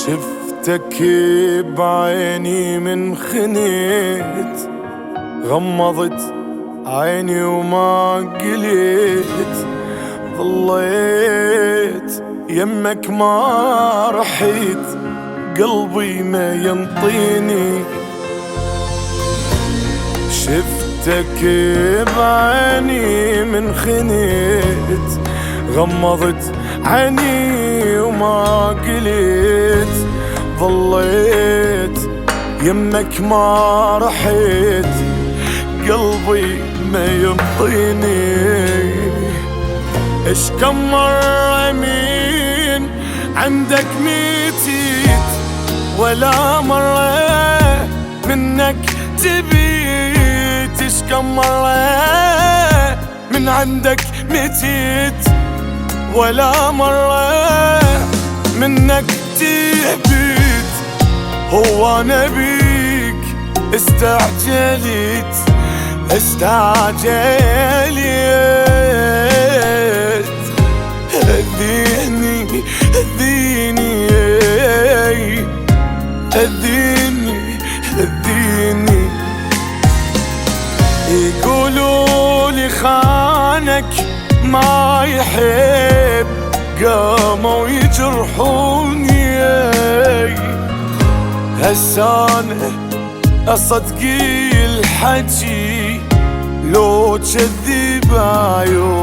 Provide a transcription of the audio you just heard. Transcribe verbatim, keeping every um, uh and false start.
شفتك بعيني من خنيت، غمضت عيني وما قليت، ظليت يمك ما رحيت، قلبي ما ينطيني. شفتك بعيني من خنيت، غمضت عيني وما قليت، ظليت يمك ما رحيت، قلبي ما ينطيني. اش كم مرة مين عندك ميتيت، ولا مرة منك تبيت. اش كم مرة من عندك ميتيت، ولا مرة منك تبيت. هو انا بيك استعجلت استعجلت، هديني هديني هديني هديني. يقولوا لي خانك ما يحب، قاموا يجرحوني، هسانة أصدقي الحجي لو تكذب عيوني.